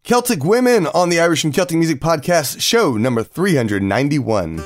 Celtic Women on the Irish and Celtic Music Podcast, show number 391.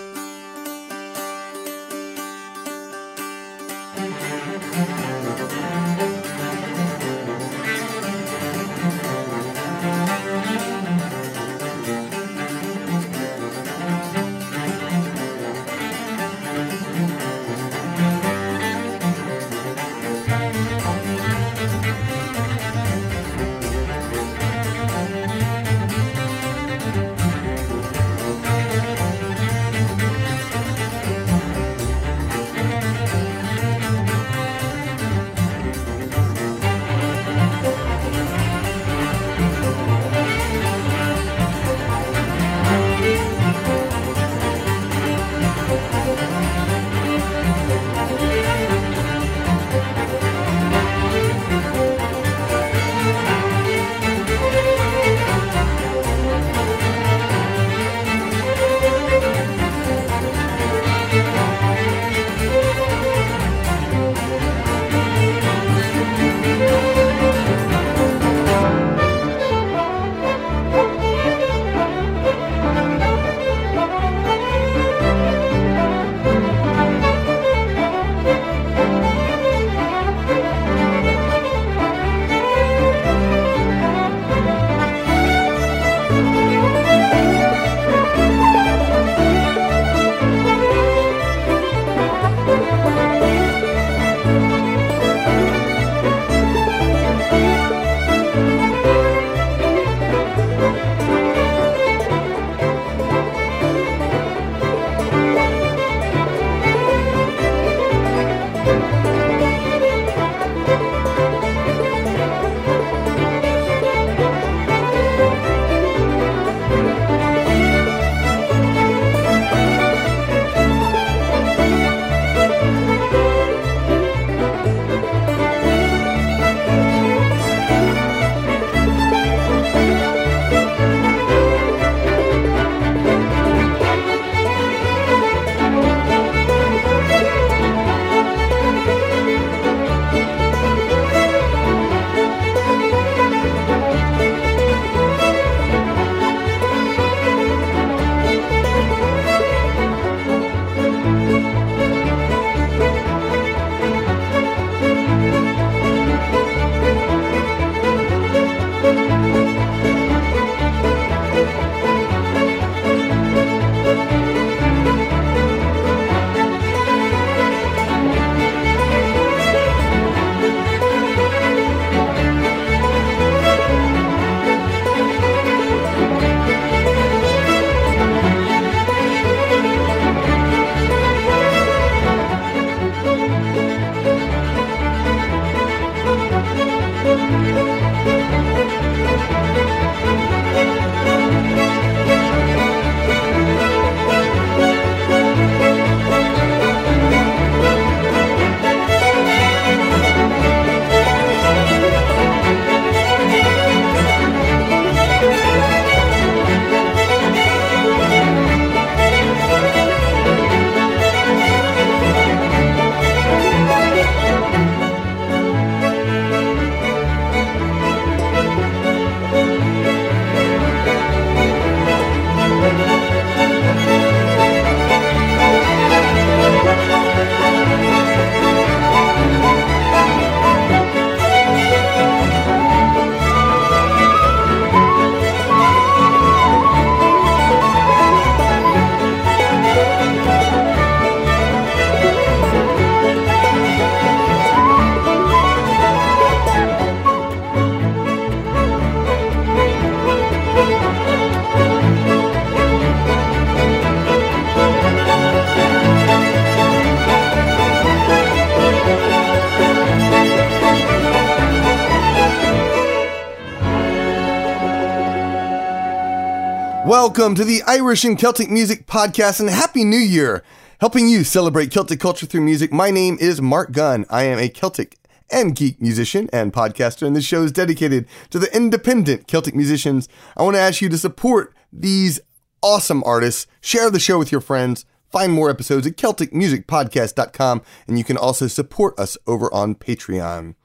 Welcome to the Irish and Celtic Music Podcast, and Happy New Year! Helping you celebrate Celtic culture through music, my name is Mark Gunn. I am a Celtic and geek musician and podcaster, and this show is dedicated to the independent Celtic musicians. I want to ask you to support these awesome artists, share the show with your friends, find more episodes at CelticMusicPodcast.com, and you can also support us over on Patreon.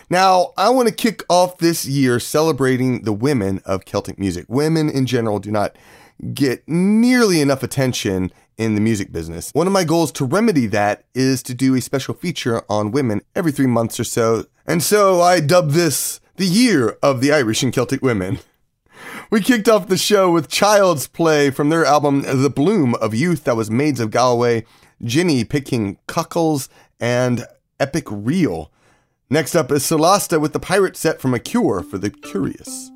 Now, I want to kick off this year celebrating the women of Celtic music. Women in general do not get nearly enough attention in the music business. One of my goals to remedy that is to do a special feature on women every 3 months or so. And so I dubbed this the Year of the Irish and Celtic Women. We kicked off the show with Child's Play from their album The Bloom of Youth. That was Maids of Galway, Ginny picking Cockles, and Epic Reel. Next up is Solasta with the pirate set from A Cure for the Curious.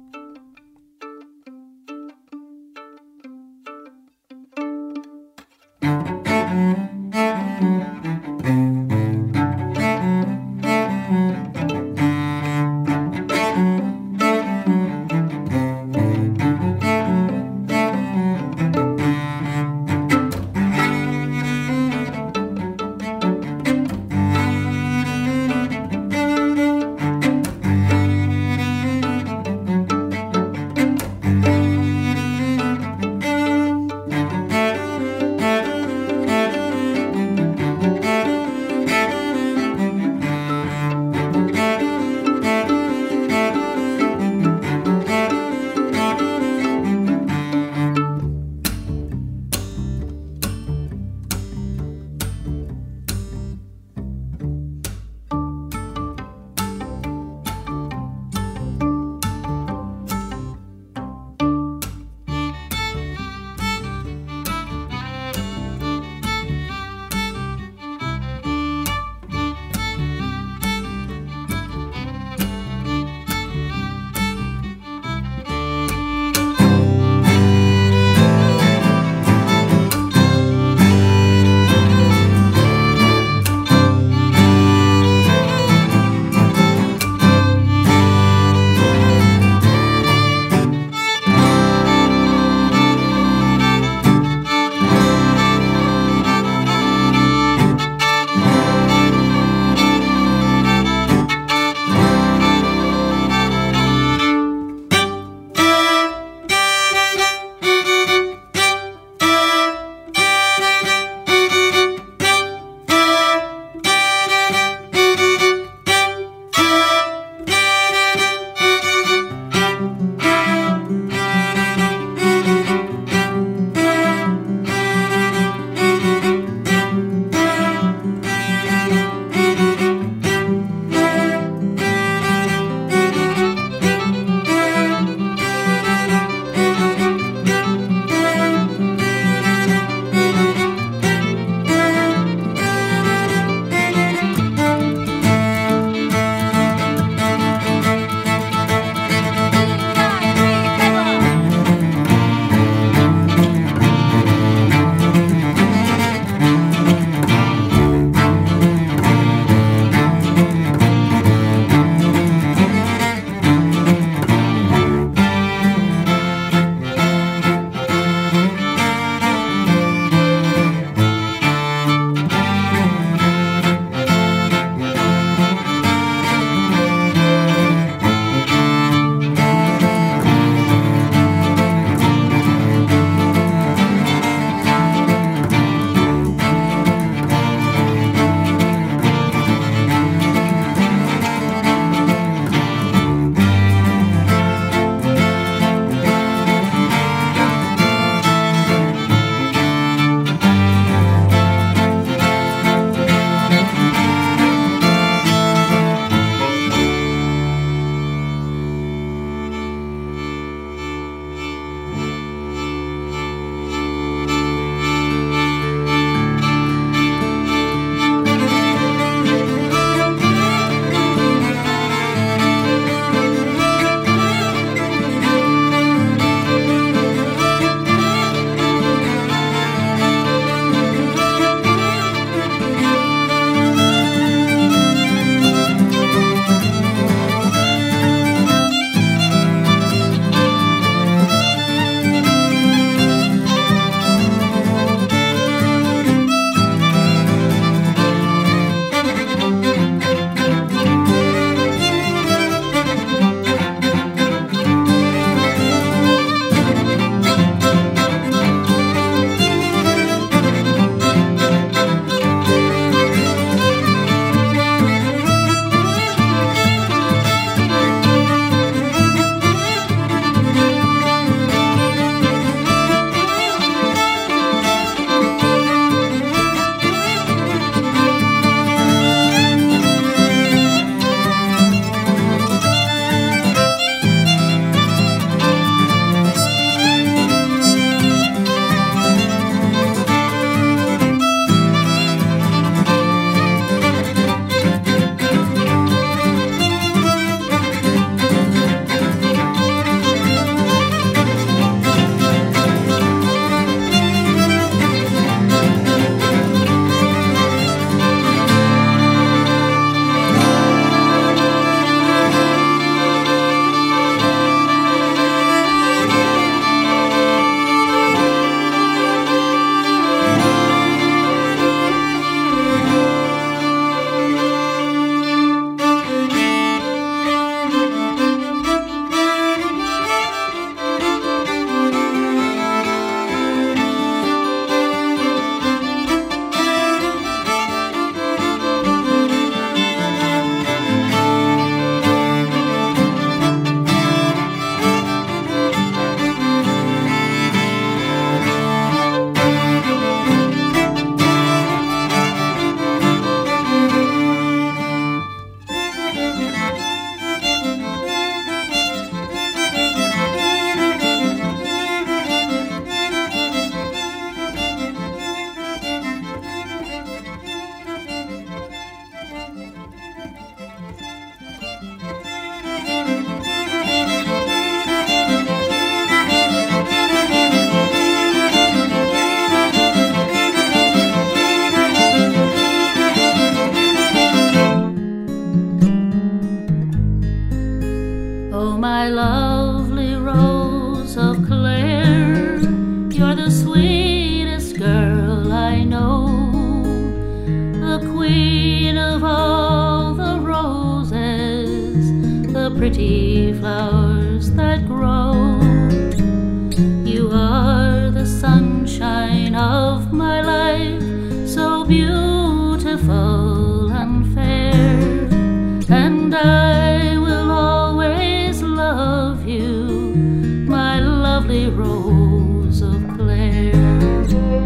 the sweetest girl I know, the queen of all the roses, the pretty flowers that grow. You are the sunshine of my life, so beautiful and fair, and I will always love you, my lovely Rose of Clare.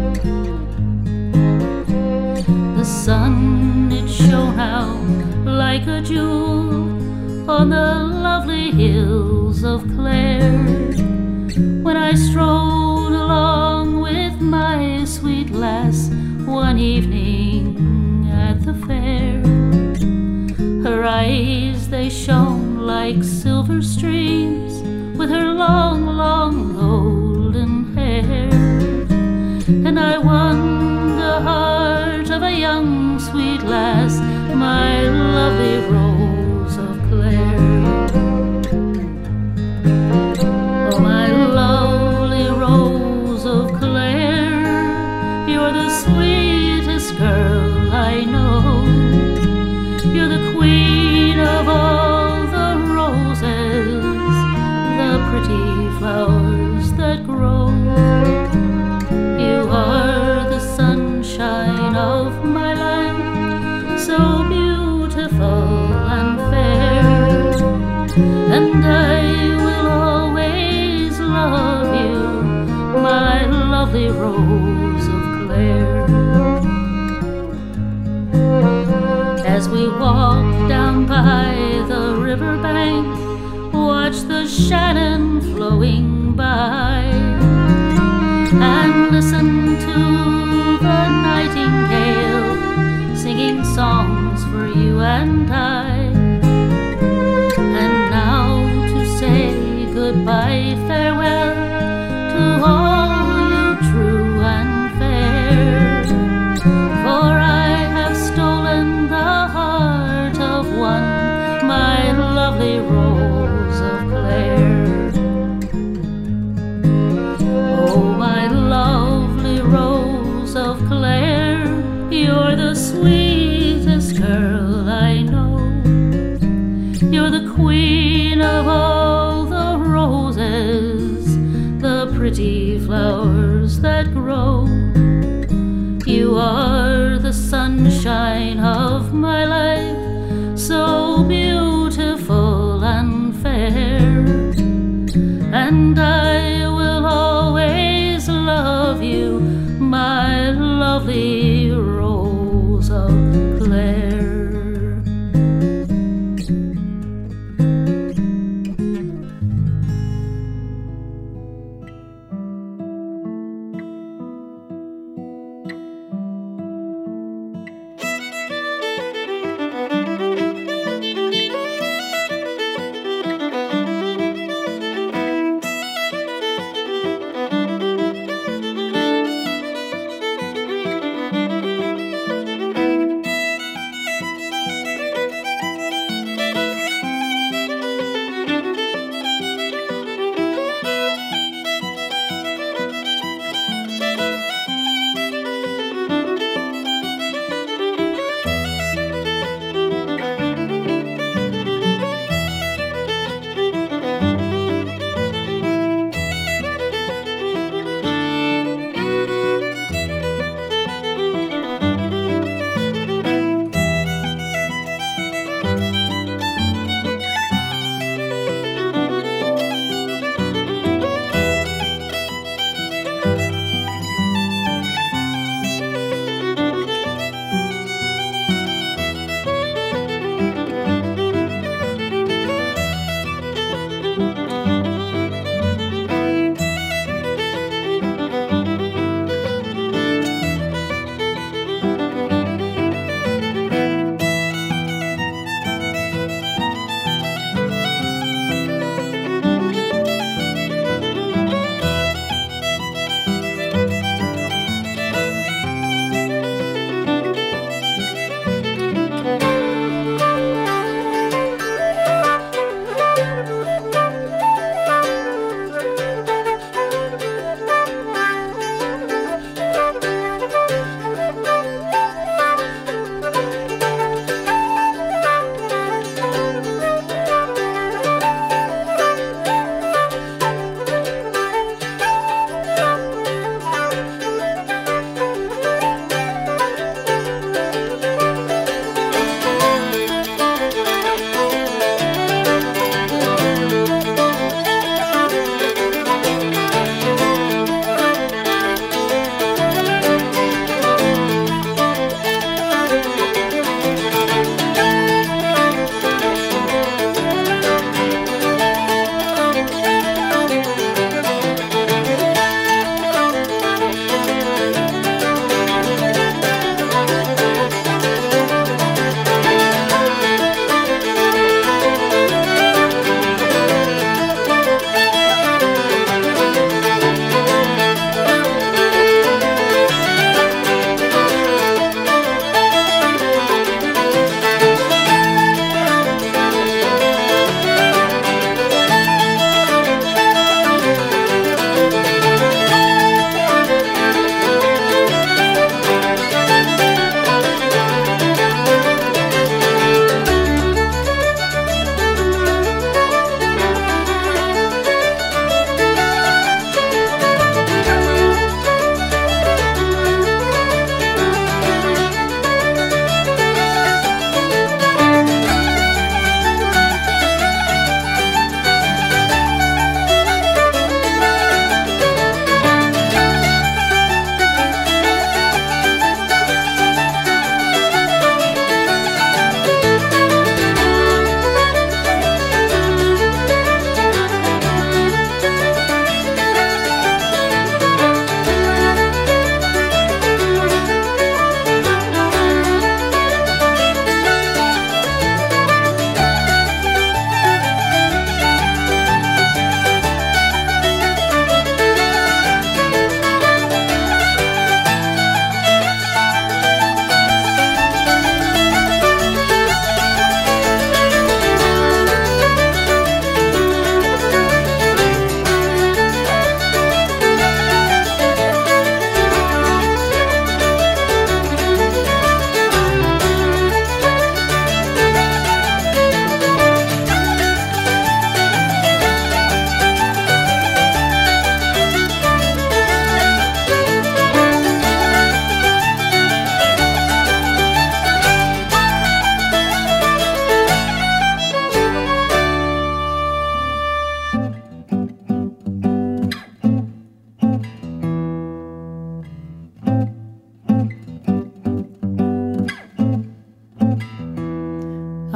The sun, it shone out like a jewel on the lovely hills of Clare, when I strolled along with my sweet lass one evening at the fair. Her eyes, they shone like silver streams, with her long, long golden hair, and I won the heart of a young sweet lass, my lovely Rose of Clare. Oh, my lovely Rose of Clare, you're the sweetest girl I know. You're the queen of all the roses, the pretty flowers that grow. You are the sunshine of my life, so beautiful and fair, and I will always love you, my lovely Rose of Clare. As we walk down by the riverbank, watch the Shannon flowing by, and listen to the nightingale singing songs for you and I. And now to say goodbye, farewell to all you true and fair, for I have stolen the heart of one, my lovely Rose of Clare. Oh, my lovely Rose of Clare, you're the sweetest girl I know. You're the queen of all the roses, the pretty flowers that grow. You are the sunshine of my life, so beautiful and fair, and I will always love you, my lovely Rose of Clare.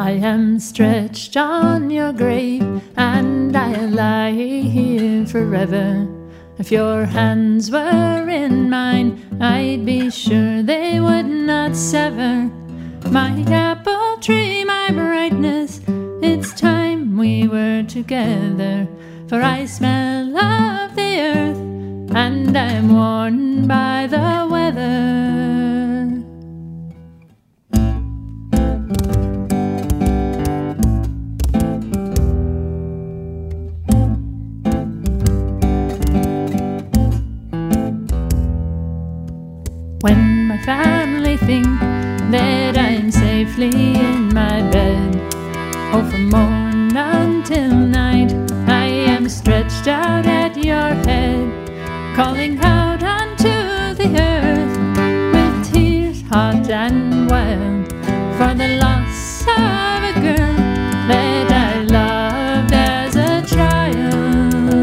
I am stretched on your grave, and I'll lie here forever. If your hands were in mine, I'd be sure they would not sever. My apple tree, my brightness, it's time we were together. For I smell of the earth, and I'm worn by the weather. When my family think that I'm safely in my bed, oh, from morn until night, I am stretched out at your head, calling out unto the earth with tears hot and wild, for the loss of a girl that I loved as a child.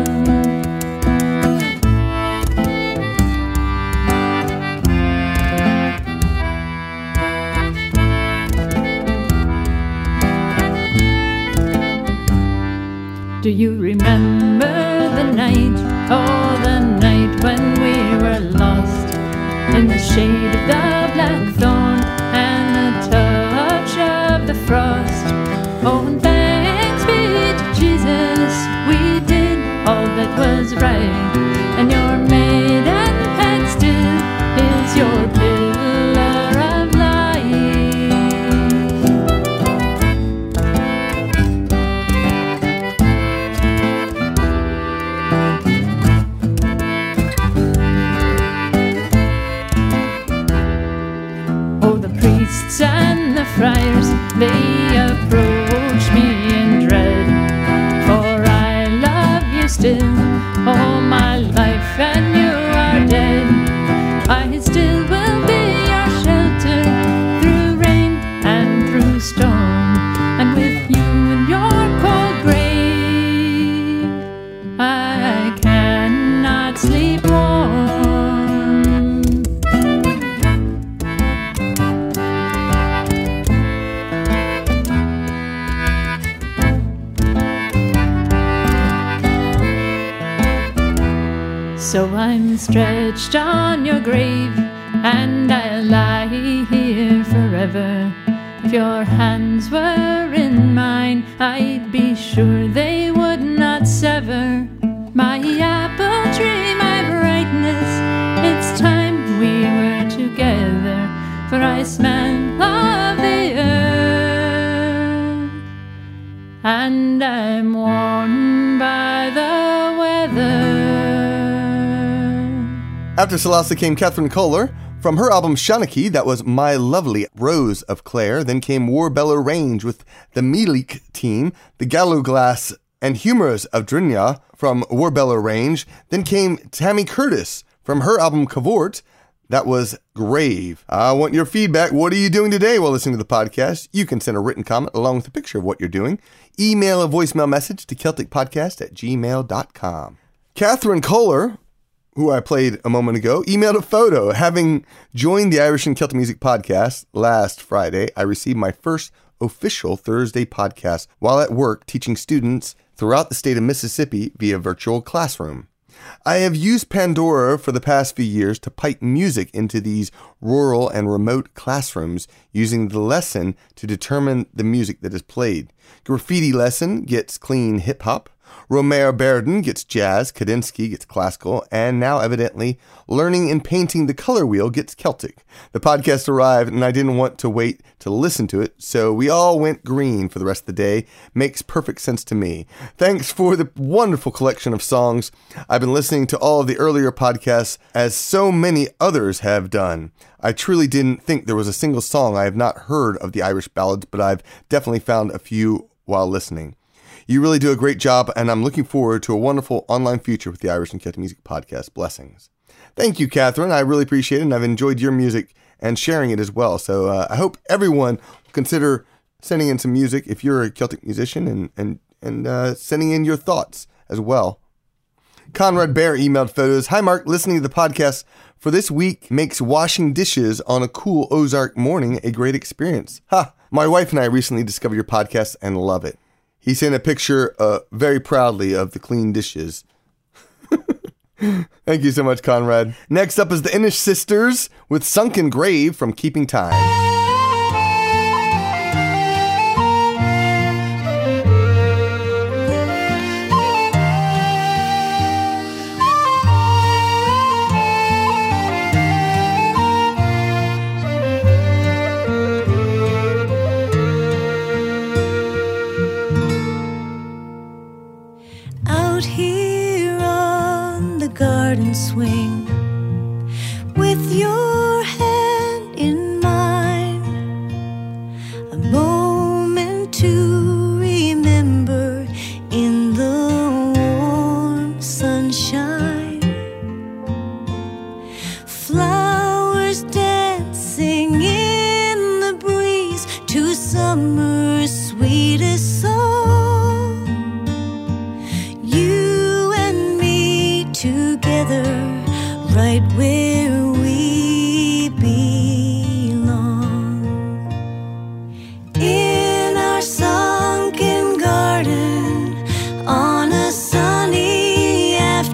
Do you remember the night, oh, the night when we were lost in the shade of the blackthorn and the touch of the frost? Oh, and thanks be to Jesus, we did all that was right, and your maiden pet still is your pillar of light. And the friars, they approach me in dread, for I love you still, all my life, and you are dead. I still will be your shelter through rain and through storm, and with you in your cold grave, I cannot sleep warm. So I'm stretched on your grave, and I'll lie here forever. If your hands were in mine, I'd be sure they would not sever. My apple tree, my brightness, it's time we were together, for I smell of the earth, and I'm worn by the weather. After Celeste came Catherine Kohler. From her album Shanachie, that was My Lovely Rose of Clare. Then came Warbellow Range with the Meelik team, the Gallowglass and Humors of Drinja from Warbellow Range. Then came Tammy Curtis from her album Cavort. That was Grave. I want your feedback. What are you doing today while listening to the podcast? You can send a written comment along with a picture of what you're doing. Email a voicemail message to CelticPodcast@gmail.com. Catherine Kohler, who I played a moment ago, emailed a photo. Having joined the Irish and Celtic Music podcast last Friday, I received my first official Thursday podcast while at work teaching students throughout the state of Mississippi via virtual classroom. I have used Pandora for the past few years to pipe music into these rural and remote classrooms using the lesson to determine the music that is played. Graffiti lesson gets clean hip-hop. Romare Berden gets jazz, Kadinsky gets classical, and now evidently learning and painting the color wheel gets Celtic. The podcast arrived and I didn't want to wait to listen to it, so we all went green for the rest of the day. Makes perfect sense to me. Thanks for the wonderful collection of songs. I've been listening to all of the earlier podcasts as so many others have done. I truly didn't think there was a single song I have not heard of the Irish ballads, but I've definitely found a few while listening. You really do a great job, and I'm looking forward to a wonderful online future with the Irish and Celtic Music Podcast. Blessings. Thank you, Catherine. I really appreciate it, and I've enjoyed your music and sharing it as well. So I hope everyone will consider sending in some music if you're a Celtic musician and sending in your thoughts as well. Conrad Bear emailed photos. Hi, Mark. Listening to the podcast for this week makes washing dishes on a cool Ozark morning a great experience. Ha! My wife and I recently discovered your podcast and love it. He sent a picture very proudly of the clean dishes. Thank you so much, Conrad. Next up is the Inish Sisters with Sunken Grave from Keeping Time. Out here on the garden swing, with your hand in mine, a moment to remember in the warm sunshine. Flowers dancing in the breeze to summer's sweetest song. You and me together, right where we belong. In our sunken garden on a sunny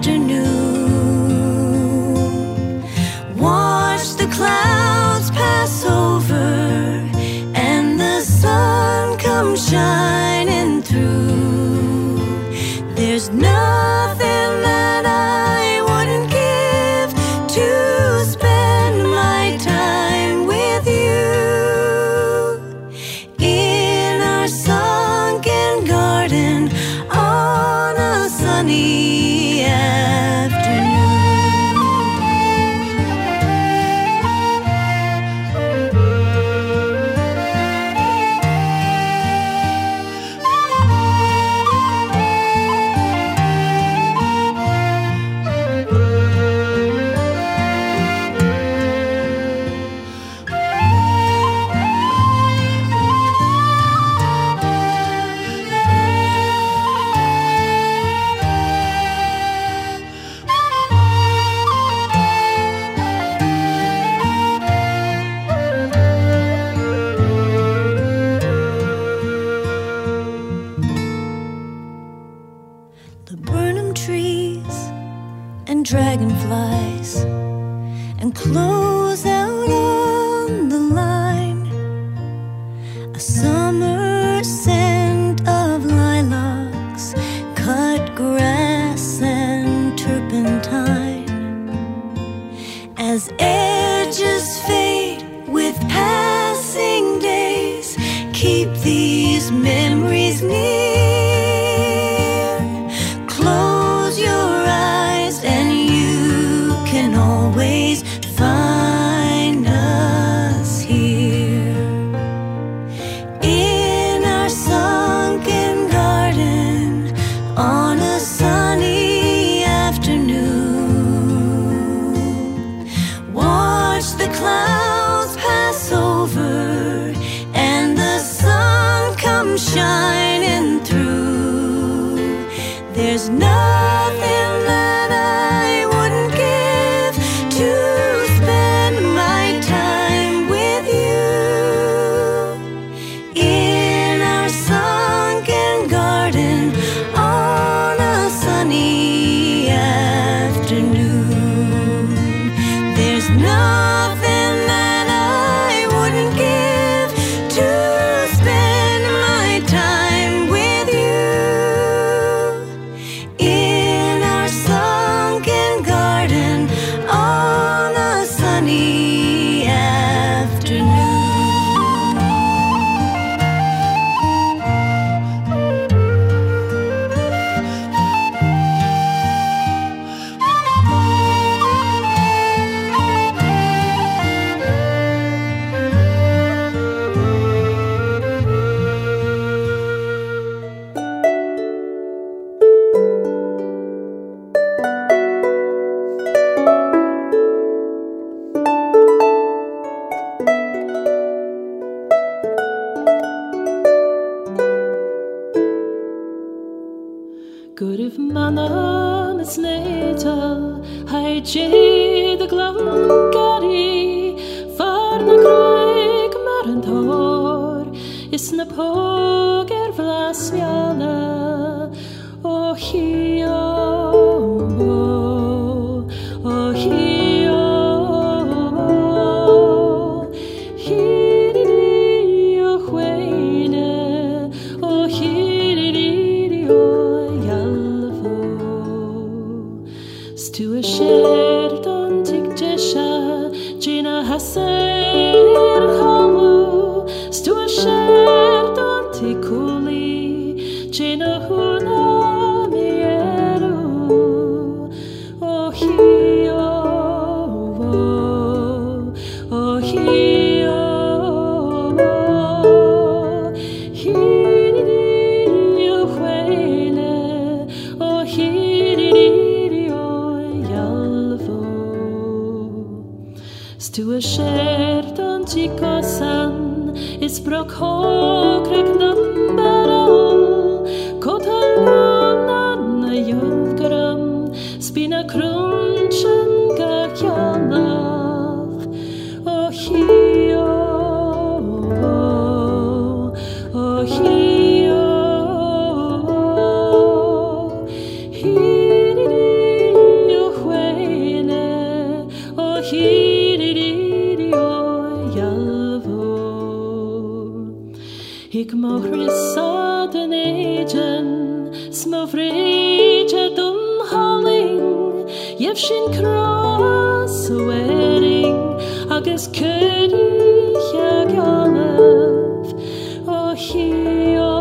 afternoon, watch the clouds pass over and the sun come shining through. There's nothing that I wouldn't give to spend my time with you. In our sunken garden on a sunny afternoon. The Burnham trees and dragonflies and close out on the line. A summer scent of lilacs, cut grass and turpentine. As edges fade with passing days, keep these memories near. Close your eyes and you can always find us here. In our sunken garden on a sunny afternoon, watch the clouds pass over and the sun come shining through. There's nothing that I wouldn't give to spend my time with you. In our sunken garden on a sunny afternoon. There's nothing that I wouldn't give to spend my time with you. In our sunken garden on a sunny afternoon. 그립만 한 스네이터 Haidje de glankari Farna kroik mar en tor Is na poger vlasmjana O hio O hio Hiriri o hweine O hiriri o jalvo Stu a shert on tig jesha Gina haser halu Stu a shert on tig kuli Gina huna mieru O hio O hio Hiriri o hweine O hiriri o jalvo Stu a shert on tikosan Is brok hokrek nambarol Kotalunan a juvgaram Spina krunchen gakjanav O hio O hio Hiriri o hweine O hiriri o jalvo Ik mo hrissa den egen Små vrije dun halling Jev sin kross og ering Agus køri jag jalv O hio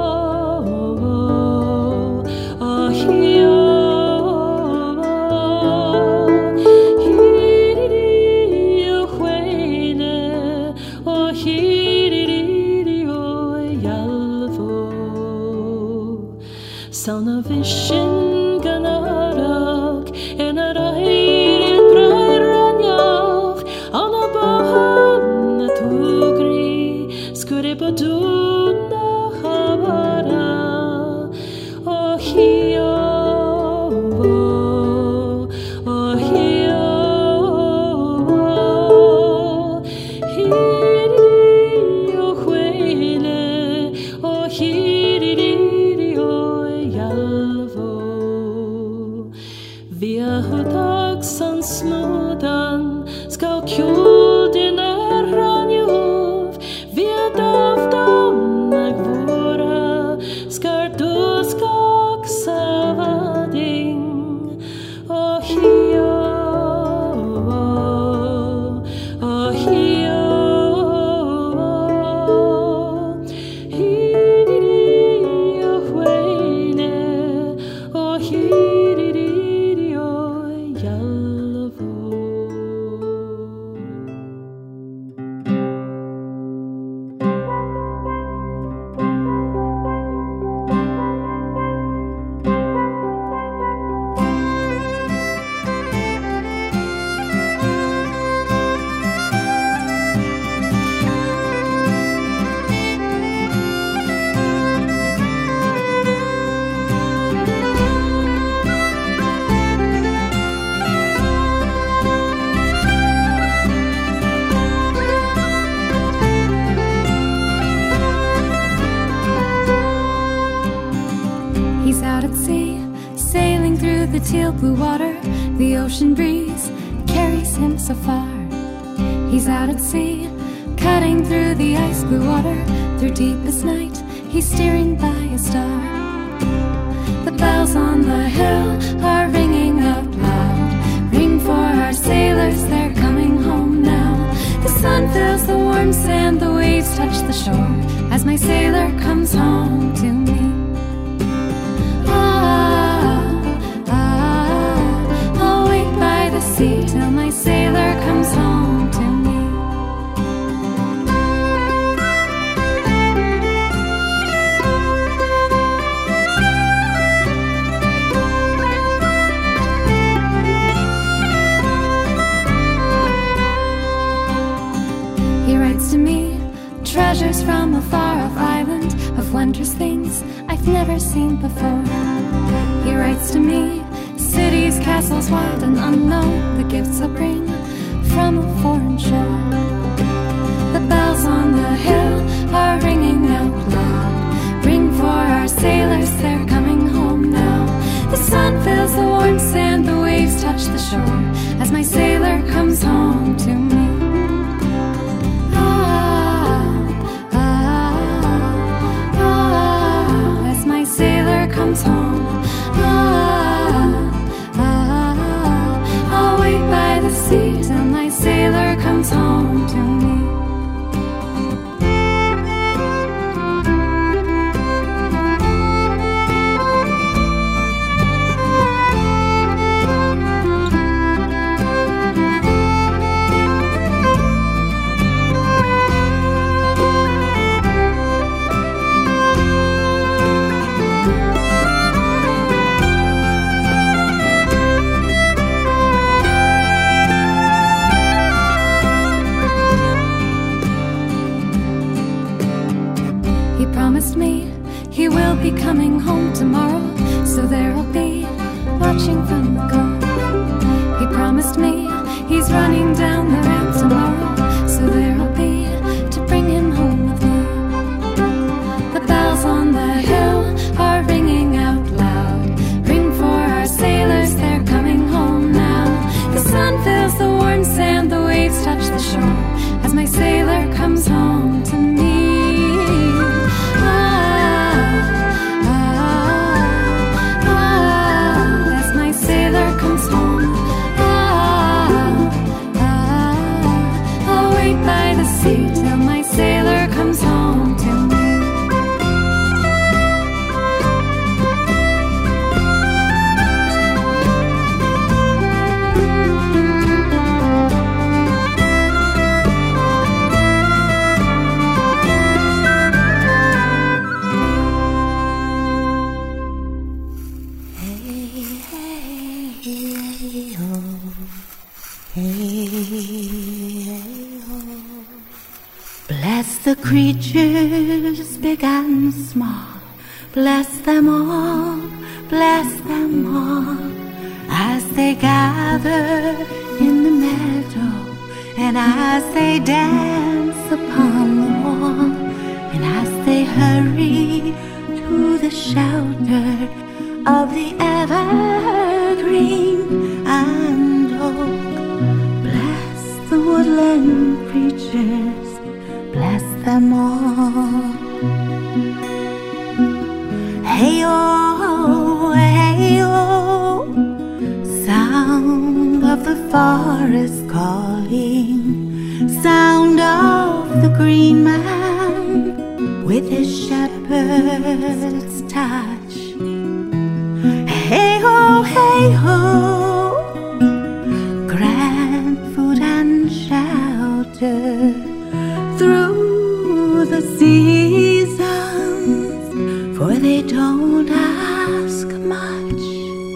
O hio Hiriri o hweine O hiriri o jalvo Sauna vishin ganarak En a rair brairanjav Ana bahan a tugri Skure baduna habara O hio O hio Hiriri o hweine O hiriri o jalvo Via hudag san smudan Ska kjudin ranjuv Via davdan agvora Skar du skak savading O hio O hio Hiriri o hweine O hiriri o jalvo He's out at sea, sailing through the teal blue water. The ocean breeze carries him so far. He's out at sea, cutting through the ice blue water. Through deepest night, he's steering by a star. The bells on the hill are ringing out loud. Ring for our sailors, they're coming home now. The sun fills the warm sand, the waves touch the shore as my sailor comes home to me. I'll wait by the sea till my sailor comes home to me. He writes to me treasures from a far-off island of wondrous things I've never seen before. He writes to me cities cities, castles wild and unknown, the gifts they'll bring from a foreign shore. The bells on the hill are ringing out loud. Ring for our sailors, they're coming home now. The sun fills the warm sand, the waves touch the shore as my sailor comes home to me. As my sailor comes home. I'll wait by the sea till my sailor comes home to me. He promised me he will be coming home tomorrow, so there'll be watching from the car. He promised me he's running down the ramp tomorrow, so there'll be to bring him home with me. The bells on the hill are ringing out loud. Ring for our sailors, they're coming home now. The sun fills the warm sand, the waves touch the shore as my sailor comes home to me. Till my sailor comes home to me. Bless the creatures big and small, bless them all, as they gather in the meadow, and as they dance upon the wall, and as they hurry to the shelter of the evergreen and oak. Bless the woodland creatures, bless them all. Hey-oh, hey-oh, sound of the forest calling, sound of the green man with his shepherd's touch. Hey-ho, hey-ho, grant food and shelter through the seasons, for they don't ask much.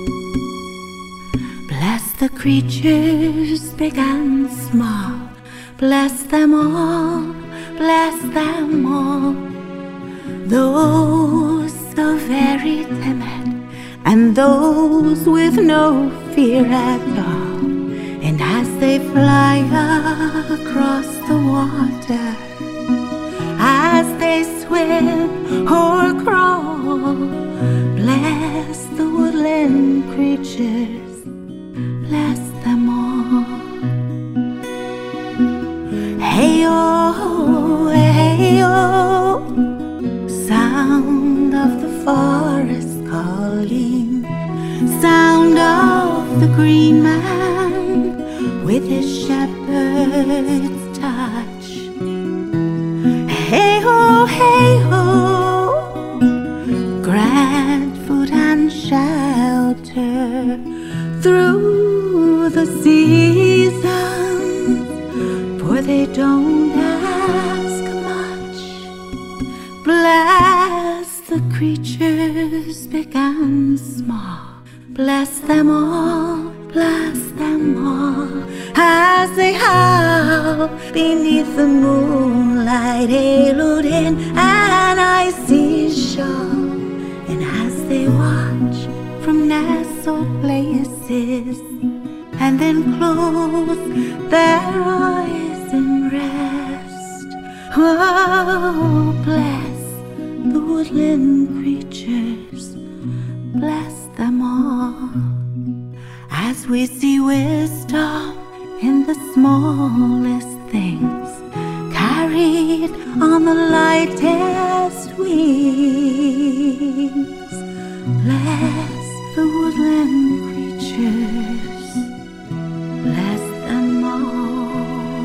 Bless the creatures big and small, bless them all, those so very timid, and those with no fear at all. And as they fly across the water, as they swim or crawl, bless the woodland creatures, bless them all. Hey-oh, hey-oh, sound of the forest calling, sound of the green man with his shepherd's touch. Hey-ho, hey-ho, grant food and shelter through the seasons, for they don't ask much. Bless the creatures big and small, bless them all, as they howl beneath the moonlight, haloed in an icy shore. And as they watch from nestled places, and then close their eyes in rest. Oh, bless the woodland creatures, bless them all, as we see wisdom in the smallest things, carried on the lightest wings. Bless the woodland creatures, bless them all.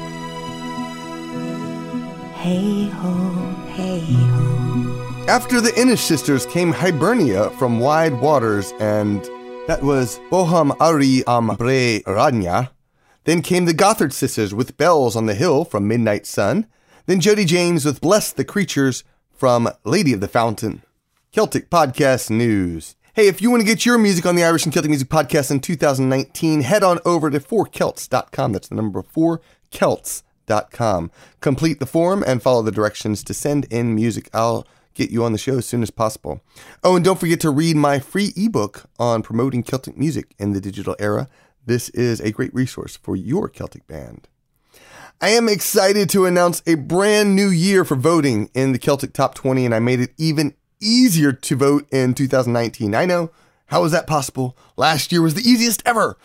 Hey ho, hey ho. After the Inish sisters came Hibernia from wide waters, and that was Boham Ari Ambre Ranya. Then came the Gothard sisters with Bells on the Hill from Midnight Sun. Then Jody James with Bless the Creatures from Lady of the Fountain. Celtic Podcast News. Hey, if you want to get your music on the Irish and Celtic Music Podcast in 2019, head on over to 4celts.com. That's the number 4celts.com. Complete the form and follow the directions to send in music. I'll get you on the show as soon as possible. Oh, and don't forget to read my free ebook on promoting Celtic music in the digital era. This is a great resource for your Celtic band. I am excited to announce a brand new year for voting in the Celtic Top 20, and I made it even easier to vote in 2019. I know. How is that possible? Last year was the easiest ever.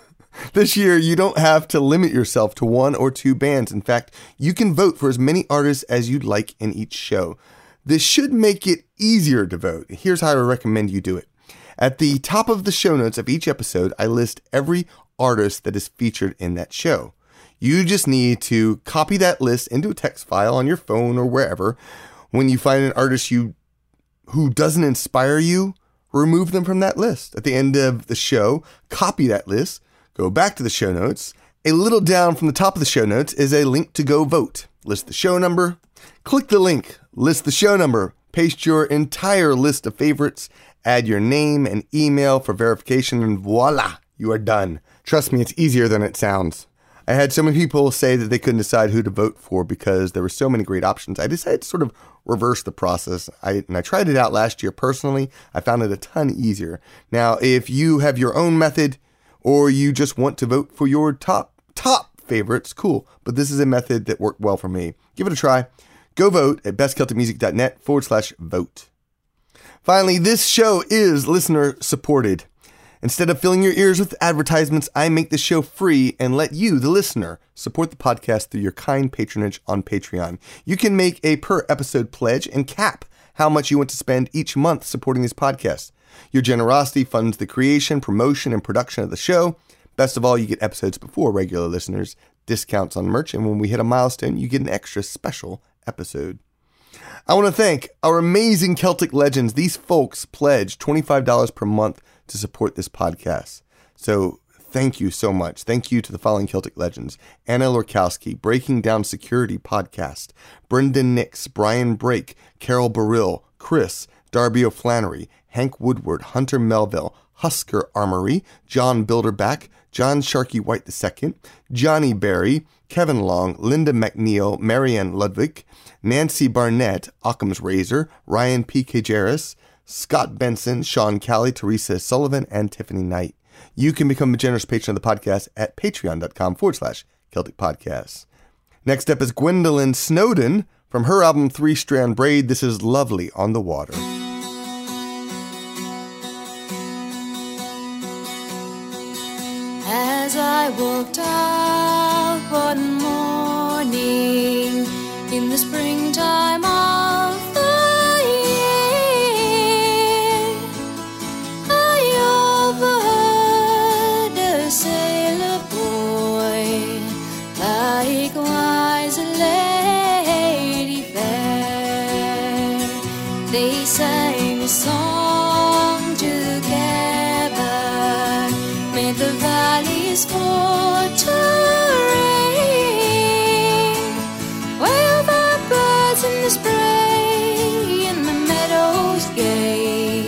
This year, you don't have to limit yourself to one or two bands. In fact, you can vote for as many artists as you'd like in each show. This should make it easier to vote. Here's how I recommend you do it. At the top of the show notes of each episode, I list every artist that is featured in that show. You just need to copy that list into a text file on your phone or wherever. When you find an artist who doesn't inspire you, remove them from that list. At the end of the show, copy that list, go back to the show notes. A little down from the top of the show notes is a link to go vote. List the show number, click the link, list the show number, paste your entire list of favorites, add your name and email for verification, and voila, you are done. Trust me, it's easier than it sounds. I had so many people say that they couldn't decide who to vote for because there were so many great options. I decided to sort of reverse the process. I tried it out last year personally. I found it a ton easier. Now, if you have your own method or you just want to vote for your top favorites, cool. But this is a method that worked well for me. Give it a try. Go vote at bestcelticmusic.net/vote. Finally, this show is listener supported. Instead of filling your ears with advertisements, I make the show free and let you, the listener, support the podcast through your kind patronage on Patreon. You can make a per episode pledge and cap how much you want to spend each month supporting this podcast. Your generosity funds the creation, promotion, and production of the show. Best of all, you get episodes before regular listeners, discounts on merch, and when we hit a milestone, you get an extra special episode. I want to thank our amazing Celtic legends. These folks pledge $25 per month to support this podcast. So thank you so much. Thank you to the following Celtic legends: Anna Lorkowski, Breaking Down Security Podcast, Brendan Nix, Brian Brake, Carol Burrill, Chris, Darby O'Flannery, Hank Woodward, Hunter Melville, Husker Armory, John Bilderback, John Sharkey White II, Johnny Berry, Kevin Long, Linda McNeil, Marianne Ludwig, Nancy Barnett, Occam's Razor, Ryan P. Kajaris, Scott Benson, Sean Callie, Teresa Sullivan, and Tiffany Knight. You can become a generous patron of the podcast at patreon.com/Celtic Podcasts. Next up is Gwendolyn Snowden from her album 3 Strand Braid. This is Lovely on the Water. As I walked out one morning in the springtime of the year, I overheard a sailor boy, likewise a lady fair. They sang a song together, made the valleys for to ring, while the birds in the spray in the meadows gay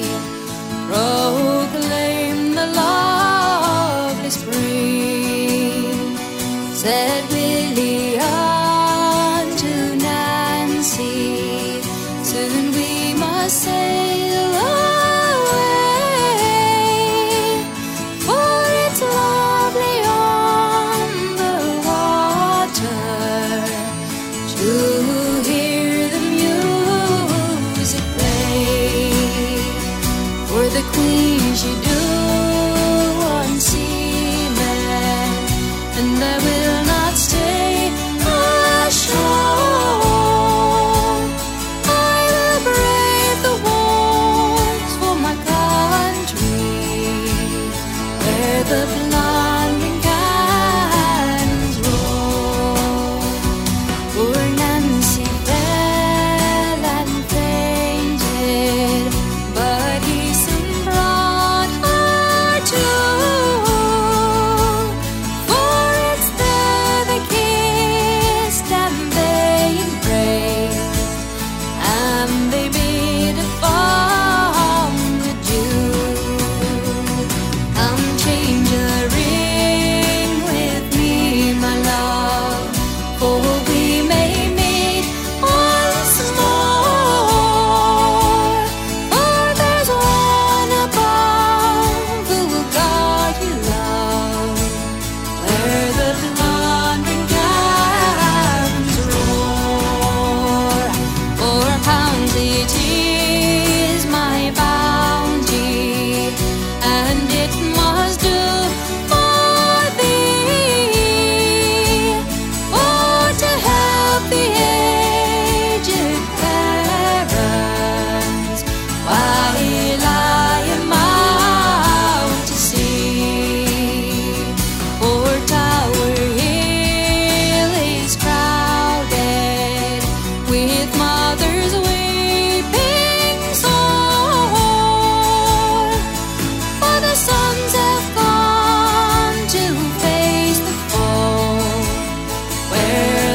proclaim the lovely spring. Said Willie unto Nancy, soon we must sail away.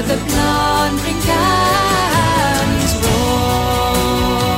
the plundering cannons roar.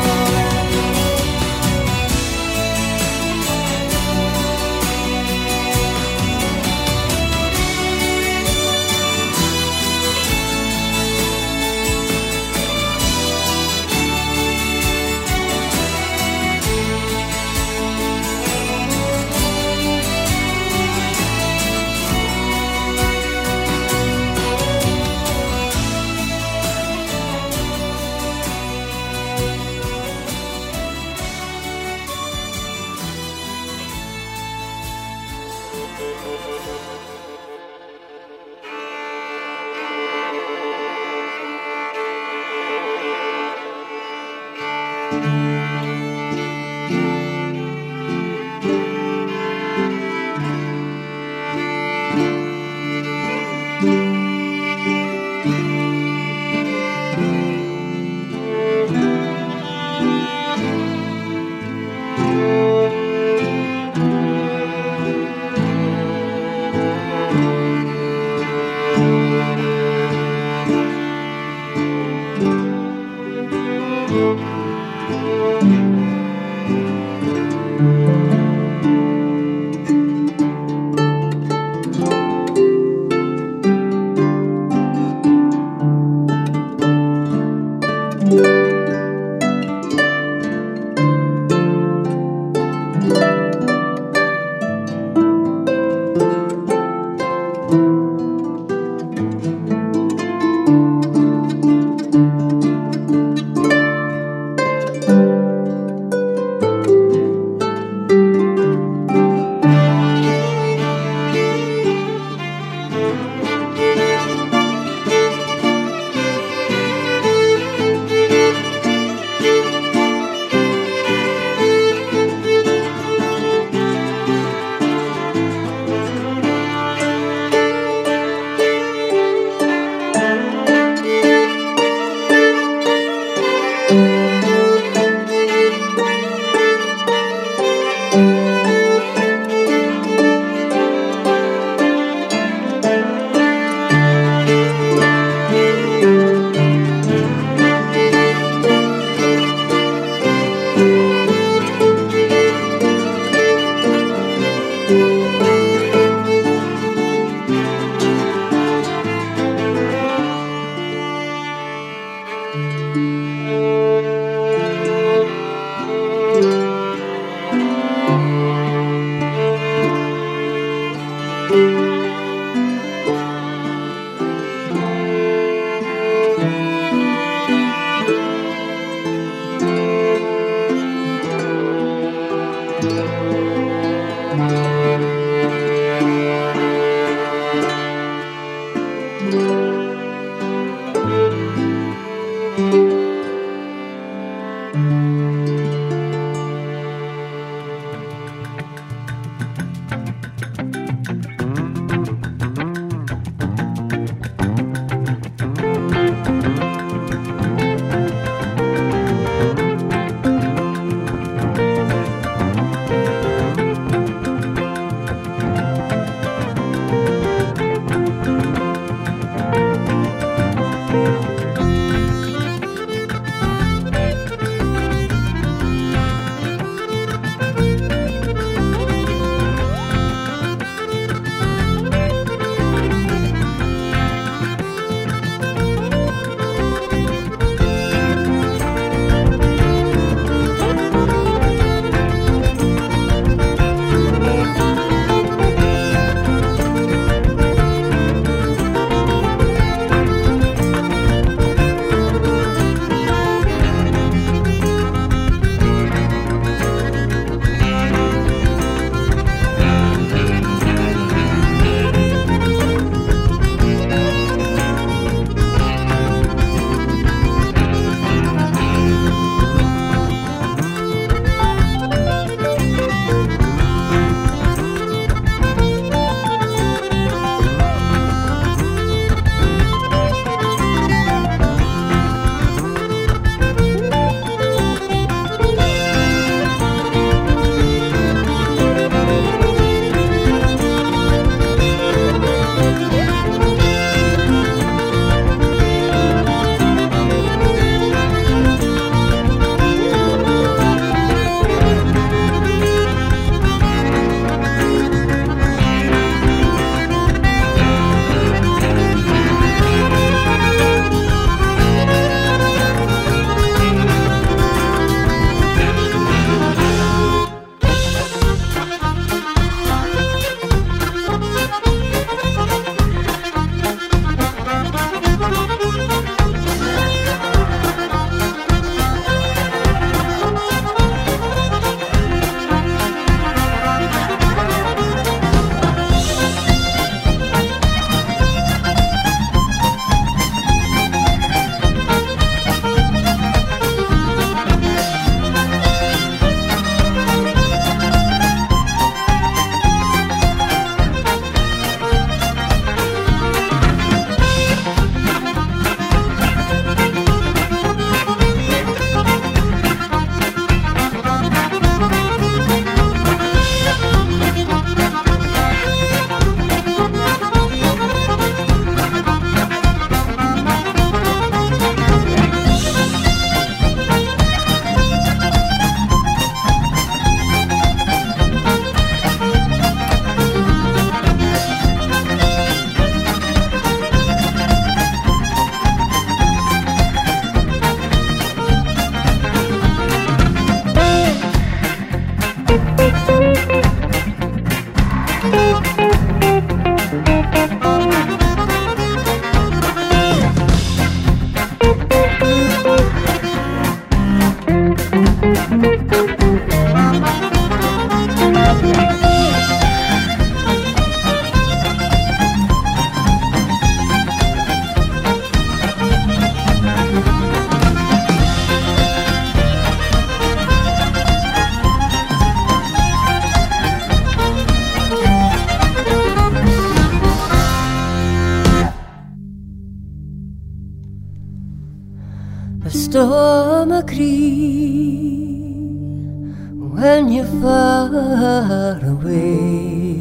storm a cree when you're far away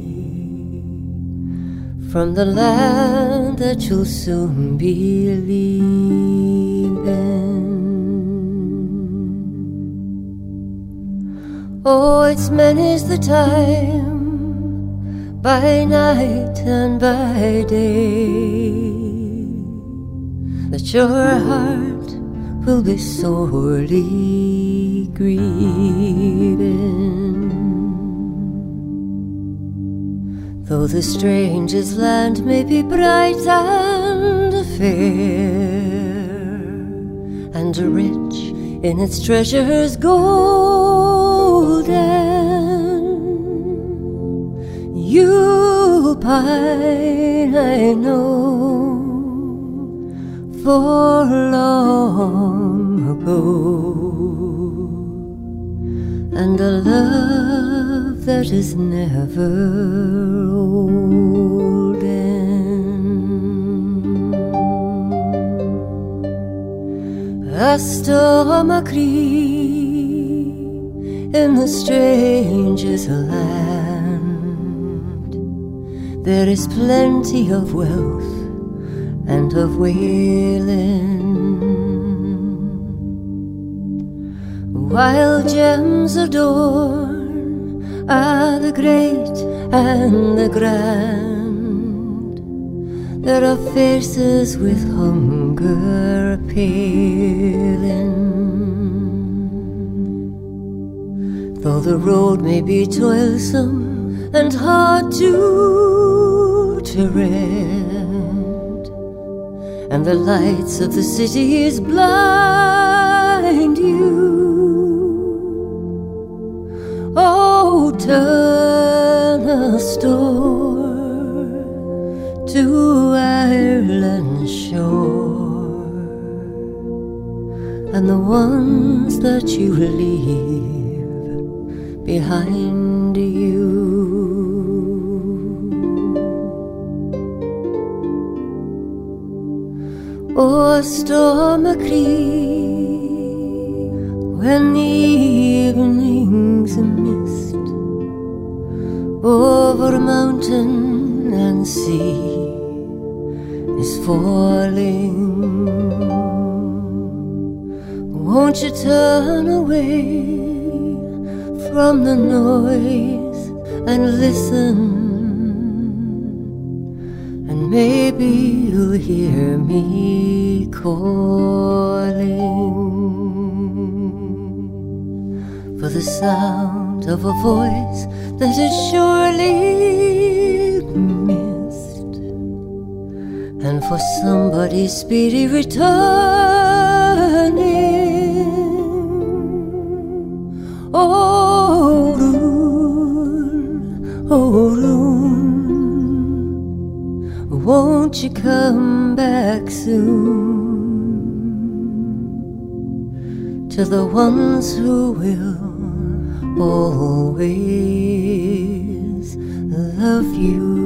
from the land that you'll soon be leaving. Oh, it's many's the time, by night and by day, that your heart will be sorely grieving. Though the stranger's land may be bright and fair, and rich in its treasures golden, you'll pine, I know, for long ago, and a love that is never olden. A storm a cree in the stranger's land, there is plenty of wealth and of wailing, while gems adorn are the great and the grand. There are faces with hunger paling. Though the road may be toilsome and hard to tread, and the lights of the cities blind you, oh, turn a store to Ireland's shore, and the ones that you leave behind you. Oh, a storm a cree when the evening's a mist over mountain and sea is falling. Won't you turn away from the noise and listen? And maybe you'll hear me calling for the sound of a voice that is surely missed, and for somebody's speedy returning. Oh, Rune, oh, Rune, won't you come back soon to the ones who will always love you?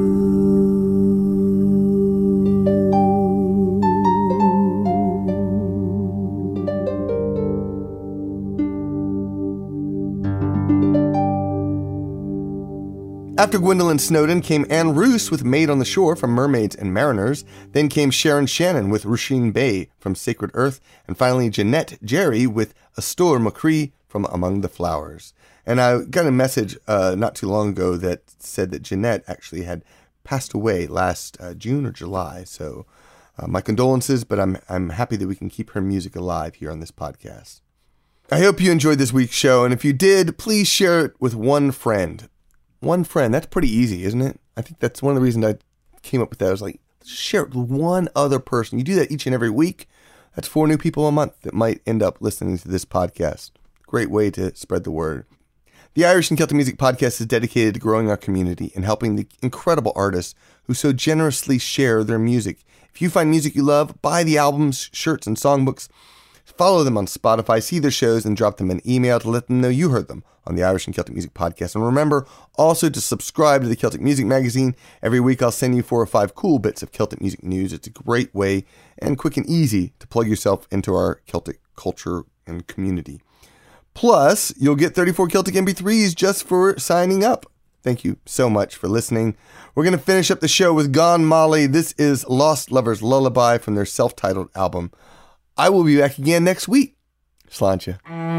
After Gwendolyn Snowden came Anne Roos with Maid on the Shore from Mermaids and Mariners. Then came Sharon Shannon with Roisin Bay from Sacred Earth. And finally Jeanette Jerry with A Storm a Cree from Among the Flowers. And I got a message not too long ago that said that Jeanette actually had passed away last June or July. So my condolences, but I'm happy that we can keep her music alive here on this podcast. I hope you enjoyed this week's show. And if you did, please share it with one friend. One friend, that's pretty easy, isn't it? I think that's one of the reasons I came up with that. I was like, share it with one other person. You do that each and every week. That's 4 new people a month that might end up listening to this podcast. Great way to spread the word. The Irish and Celtic Music Podcast is dedicated to growing our community and helping the incredible artists who so generously share their music. If you find music you love, buy the albums, shirts, and songbooks. Follow them on Spotify, see their shows, and drop them an email to let them know you heard them on the Irish and Celtic Music Podcast. And remember also to subscribe to the Celtic Music Magazine. Every week I'll send you 4 or 5 cool bits of Celtic music news. It's a great way and quick and easy to plug yourself into our Celtic culture and community. Plus, you'll get 34 Celtic MP3s just for signing up. Thank you so much for listening. We're going to finish up the show with Gone Molly. This is Lost Lover's Lullaby from their self-titled album. I will be back again next week. Sláinte.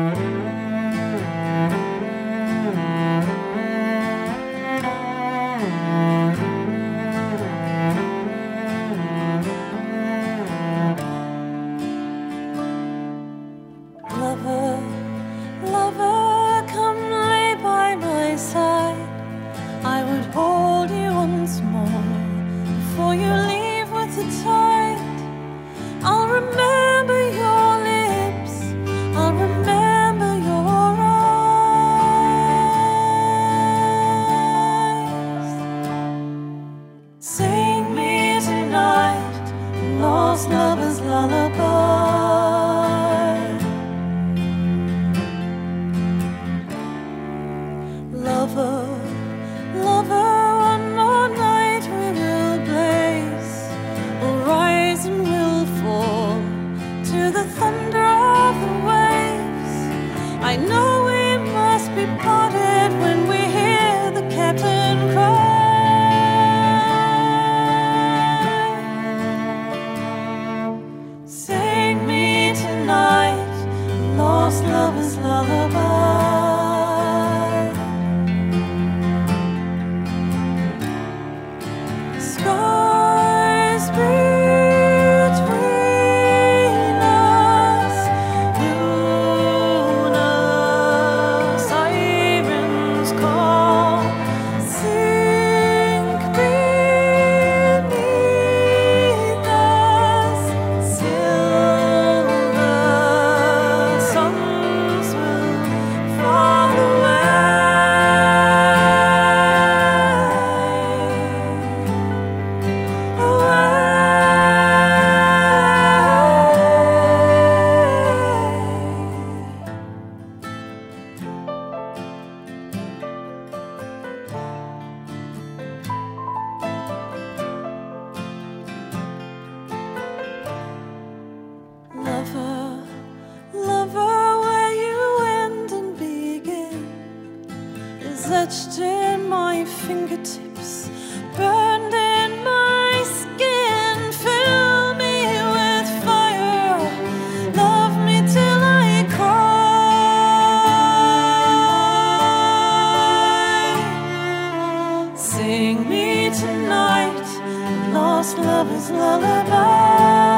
Etched in my fingertips, burned in my skin. Fill me with fire, love me till I cry. Sing me tonight, lost lover's lullaby.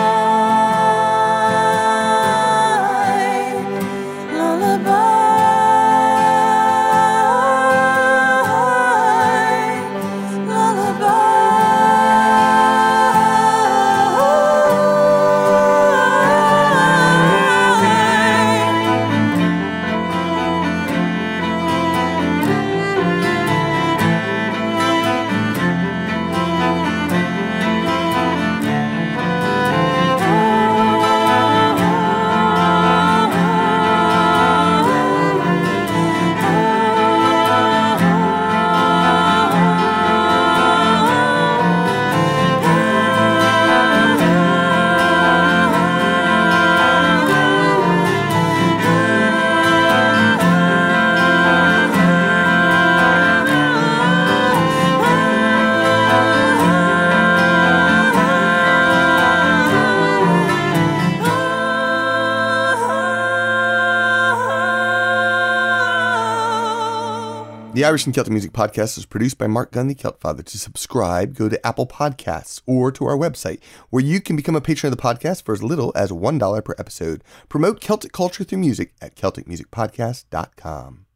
The Irish and Celtic Music Podcast is produced by Mark Gunn, the Celt Father. To subscribe, go to Apple Podcasts or to our website, where you can become a patron of the podcast for as little as $1 per episode. Promote Celtic culture through music at CelticMusicPodcast.com.